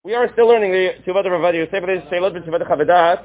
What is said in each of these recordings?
We are still learning the Tzuvat Rav Ovadia Yosef. There's Sheilot b'Tzuvat Chavedat.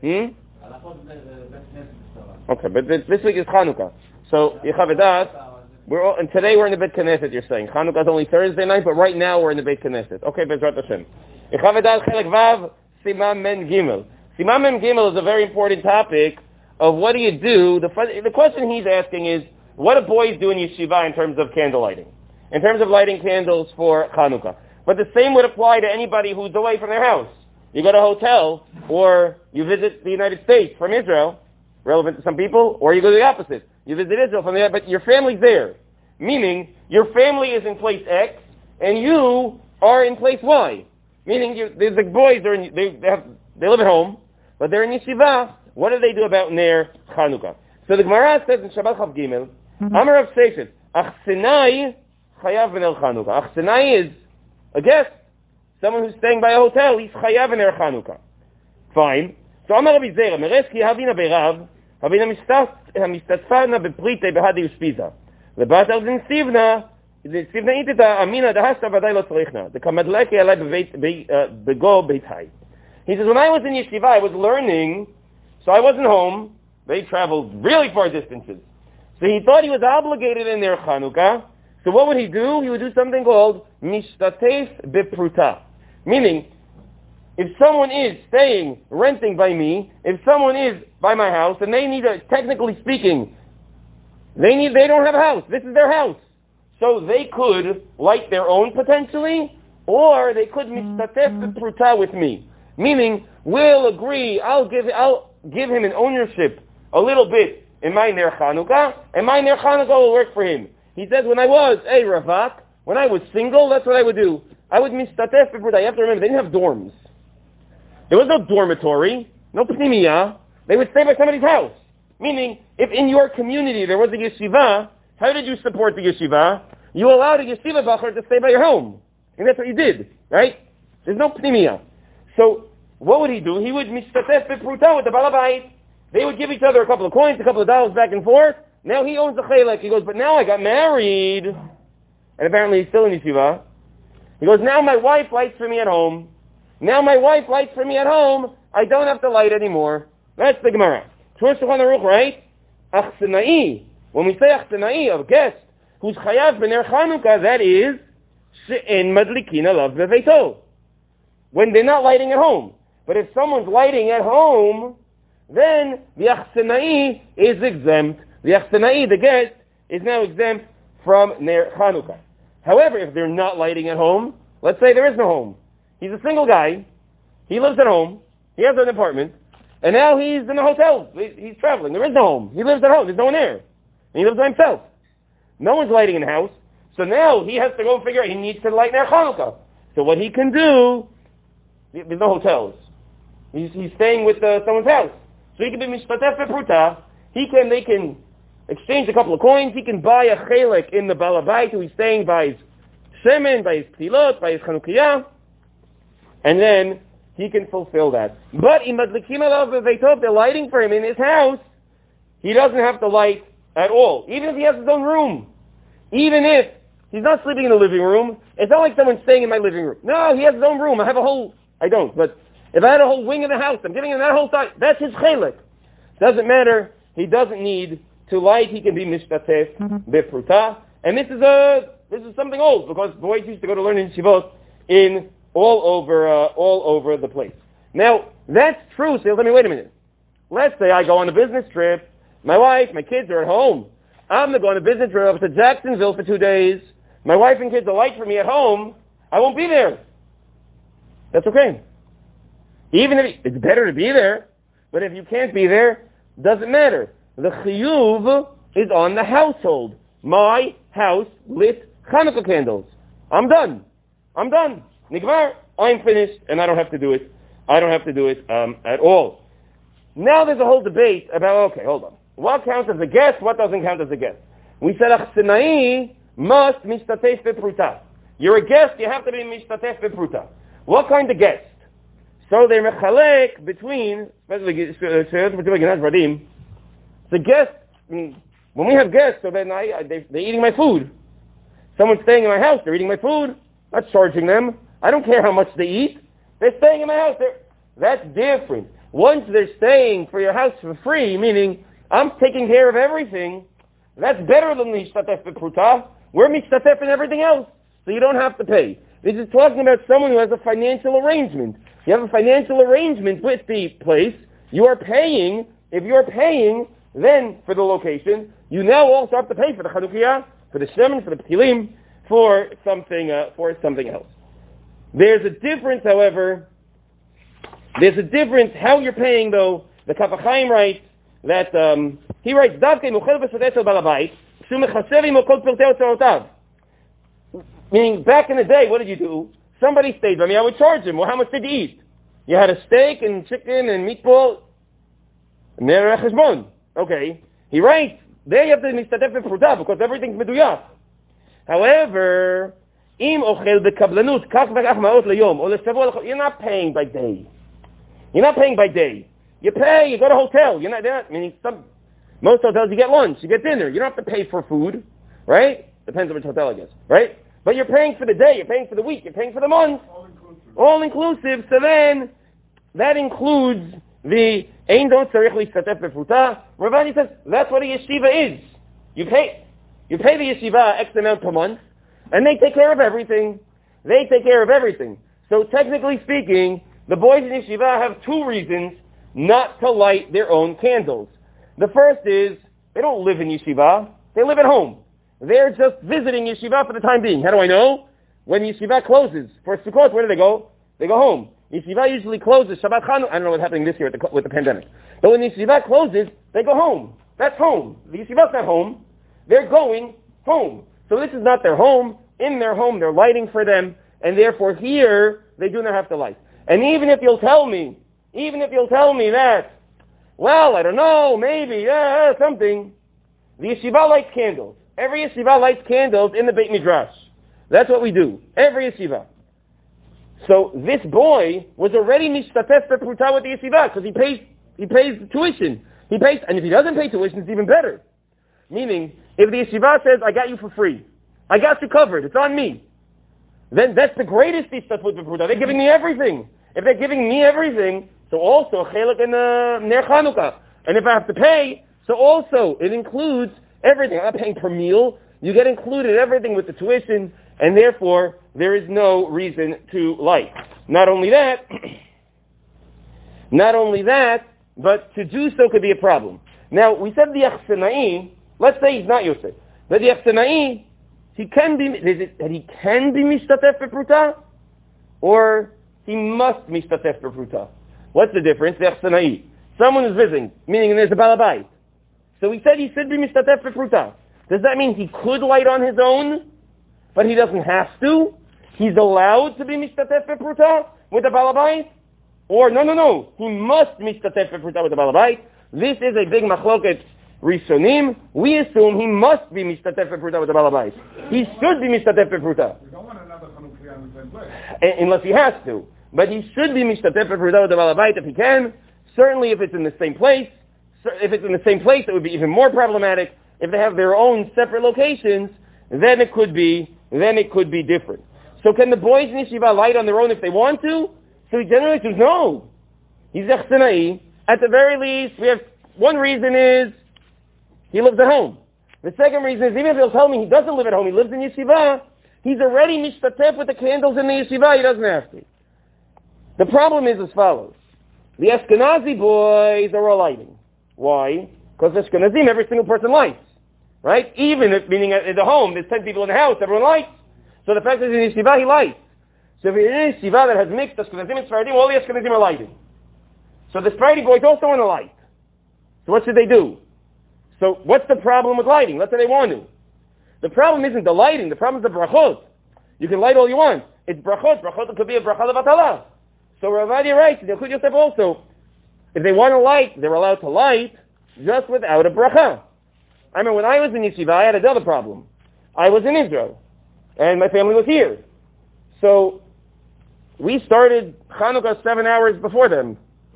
Okay, but this week is Chanukah. So, Yechavedat, and today we're in the Beit Knesset, you're saying. Chanukah is only Thursday night, but right now we're in the Beit Knesset. Okay, Bezrat Hashem. Yechavedat Chelek Vav, Simam Men Gimel. Simam Men Gimel is a very important topic of what do you do. The question he's asking is, what do boys do in yeshiva in terms of candle lighting? In terms of lighting candles for Chanukah. But the same would apply to anybody who's away from their house. You go to a hotel, or you visit the United States from Israel, relevant to some people, or you go to the opposite. You visit Israel from there, but your family's there. Meaning, your family is in place X, and you are in place Y. Meaning, the boys, they live at home, but they're in yeshiva. What do they do about their Chanukah? So the Gemara says in Shabbat Chav Gimel, Amar Rav Seishet, Achsenai chayav v'ner Chanukah. Achsenai is a guest, someone who's staying by a hotel. He's chayav v'ner Chanukah. Fine. So Amar Rabbi Zera, Meres ki havina beirav, havina mistatfana beprite behadi uspiza. Lebat al zin sivna itita amina dahasta vaday lo tzarichna. The kamadleki alai bego beit hai. He says, when I was in yeshiva, I was learning, so I wasn't home. They traveled really far distances. So he thought he was obligated in their Chanukah. So what would he do? He would do something called mishtatef bepruta. Meaning, if someone is staying, renting by me, if someone is by my house, and they need technically speaking, they don't have a house. This is their house. So they could light their own potentially, or they could mishtatef bepruta with me. Meaning, we'll agree, I'll give him an ownership a little bit in my Ner Chanukah, and my Ner Chanukah will work for him. He says, when I was a Ravak, when I was single, that's what I would do. I would mistatef b'pruta. You have to remember, they didn't have dorms. There was no dormitory, no pnimiya. They would stay by somebody's house. Meaning, if in your community there was a yeshiva, how did you support the yeshiva? You allowed a yeshiva bacher to stay by your home. And that's what you did, right? There's no pnimiya. So, what would he do? He would mistatef b'pruta with the balabait. They would give each other a couple of coins, a couple of dollars back and forth. Now he owns the chelek. He goes, but now I got married. And apparently he's still in yeshiva. He goes, now my wife lights for me at home. Now my wife lights for me at home. I don't have to light anymore. That's the Gemara. Shulchan Aruch, right? Achsenai. When we say achsenai, a guest who's chayav b'ner Chanukah, that is she'en madlikin alav beveito. When they're not lighting at home. But if someone's lighting at home, then the achsenai is exempt. The achsenai, the guest, is now exempt from Ner Chanukah. However, if they're not lighting at home, let's say there is no home. He's a single guy. He lives at home. He has an apartment. And now he's in a hotel. He's traveling. There is no home. He lives at home. There's no one there. And he lives by himself. No one's lighting in the house. So now he has to go figure out he needs to light Ner Chanukah. So what he can do, there's no hotels. He's staying with someone's house. So he can be mishpatef bepruta. They can exchange a couple of coins. He can buy a chelek in the balabait who he's staying by his shemen, by his pilot, by his chanukiyah, and then he can fulfill that. But in madlikim alav beveitov, they're lighting for him in his house. He doesn't have to light at all, even if he has his own room. Even if he's not sleeping in the living room, it's not like someone's staying in my living room. No, he has his own room. I don't, but if I had a whole wing of the house, I'm giving him that whole side. That's his chelek. Doesn't matter. He doesn't need to light. He can be mishtatef bepruta. And this is something old because boys used to go to learn in yeshivot in all over the place. Now that's true. So let me wait a minute. Let's say I go on a business trip. My wife, my kids are at home. I'm going on a business trip up to Jacksonville for 2 days. My wife and kids will light for me at home. I won't be there. That's okay. Even if it's better to be there, but if you can't be there, doesn't matter. The chiyuv is on the household. My house lit Chanukah candles. I'm done. Nigmar, I'm finished, and I don't have to do it. At all. Now there's a whole debate about, okay, hold on. What counts as a guest? What doesn't count as a guest? We said achsenai must mishtatef bepruta. You're a guest, you have to be mishtatef bepruta. What kind of guest? So they're mechalek between, especially the guest, when we have guests, so then they're eating my food. Someone's staying in my house, they're eating my food. I'm not charging them. I don't care how much they eat. They're staying in my house. That's different. Once they're staying for your house for free, meaning I'm taking care of everything, that's better than Mishtatef B'Pruta. We're Mishtatef in everything else, so you don't have to pay. This is talking about someone who has a financial arrangement. You have a financial arrangement with the place. You are paying. If you're paying, then for the location, you now also have to pay for the Chanukiah, for the Shemen, for the Ptilim, for something else. There's a difference, however. There's a difference how you're paying, though. The Kaf HaChaim writes that he writes Davkei Mochel B'Sadeh Shel Baal HaBayit Shu Mechasev Imo Kol Pirtei Hotzarotav. Meaning, back in the day, what did you do? Somebody stayed by me, I would charge him. Well, how much did you eat? You had a steak and chicken and meatball. Ner Cheshbon. Okay. He writes, there you have to Mishtatef B'Pruta because everything's meduyach. However, Im Ochel B'Kablanut Kach V'Kach Ma'ot L'Yom or L'Shavua, you're not paying by day. You're not paying by day. You pay, you go to a hotel. You're not, meaning most hotels you get lunch, you get dinner. You don't have to pay for food, right? Depends on which hotel, I guess, right? But you're paying for the day, you're paying for the week, you're paying for the month. All inclusive. So then, that includes the Ein Don Tzarich L'Shtatef B'Pruta. Ravani says, that's what a yeshiva is. You pay the yeshiva X amount per month, and they take care of everything. They take care of everything. So technically speaking, the boys in yeshiva have two reasons not to light their own candles. The first is, they don't live in yeshiva, they live at home. They're just visiting yeshiva for the time being. How do I know? When yeshiva closes for Sukkot, where do they go? They go home. Yeshiva usually closes Shabbat Chanukah. I don't know what's happening this year with the pandemic. But when yeshiva closes, they go home. That's home. The yeshiva's not home. They're going home. So this is not their home. In their home, they're lighting for them. And therefore here, they do not have to light. And even if you'll tell me that, well, I don't know, maybe, something, the yeshiva lights candles. Every yeshiva lights candles in the Beit Midrash. That's what we do. Every yeshiva. So this boy was already Mishtatef B'Pruta with the yeshiva because he pays the tuition. And if he doesn't pay tuition, it's even better. Meaning, if the yeshiva says, I got you for free, I got you covered, it's on me, then that's the greatest Mishtatef B'Pruta. They're giving me everything. If they're giving me everything, so also Chelek and Ner Chanukah. And if I have to pay, so also it includes everything. I'm not paying per meal. You get included everything with the tuition, and therefore there is no reason to light. Not only that, but to do so could be a problem. Now, we said the Achsenai, let's say he's not Yosef, but the Achsenai, he can be Mishtatef B'Pruta, or he must Mishtatef B'Pruta. What's the difference? The Achsenai. Someone is visiting, meaning there's a Baal HaBayit. So we said he should be Mishtatef B'Pruta. Does that mean he could light on his own, but he doesn't have to? He's allowed to be Mishtatef B'Pruta with the Baal HaBayit? Or, no, he must Mishtatef B'Pruta with the Baal HaBayit. This is a big machloket Rishonim. We assume he must be Mishtatef B'Pruta with the Baal HaBayit. He should be Mishtatef B'Pruta. You don't want another Chanukiah in the same place. Unless he has to. But he should be Mishtatef B'Pruta with the Baal HaBayit if he can. Certainly if it's in the same place. If it's in the same place, it would be even more problematic. If they have their own separate locations, then it could be different. So can the boys in yeshiva light on their own if they want to? So he generally says no. He's Achsenai. At the very least, we have one reason is he lives at home. The second reason is even if he'll tell me he doesn't live at home, he lives in yeshiva, he's already mishtatef with the candles in the yeshiva, he doesn't have to. The problem is as follows. The Ashkenazi boys are all lighting. Why? Because Ashkenazim, every single person lights. Right? Even if, meaning at the home, there's 10 people in the house, everyone lights. So the fact that he's in yeshiva, he lights. So if you're in a yeshiva that has mixed Ashkenazim and Sfaradim, all the Ashkenazim are lighting. So the Sephardi boys also want to light. So what should they do? So what's the problem with lighting? Let's say they want to. The problem isn't the lighting, the problem is the brachot. You can light all you want. It's brachot. Brachot could be a bracha levatala. So Rav Adia writes, Yechud Yosef also, if they want to light, they're allowed to light just without a bracha. I mean, when I was in yeshiva, I had another problem. I was in Israel, and my family was here. So we started Chanukah 7 hours before them.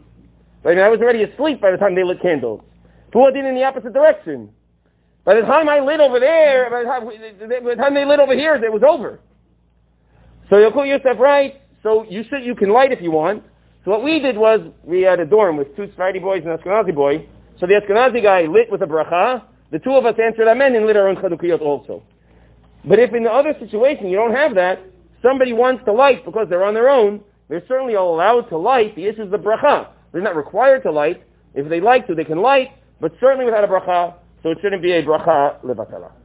I mean, I was already asleep by the time they lit candles. Pua did in the opposite direction. By the time I lit over there, by the time they lit over here, it was over. So Yechud Yosef writes, So you can light if you want. So what we did was, we had a dorm with 2 Sephardi boys and an Ashkenazi boy. So the Ashkenazi guy lit with a bracha. The 2 of us answered amen and lit our own Chanukiyot also. But if in the other situation you don't have that, somebody wants to light because they're on their own, they're certainly allowed to light. The issue is the bracha. They're not required to light. If they like to, they can light, but certainly without a bracha, so it shouldn't be a bracha levatala.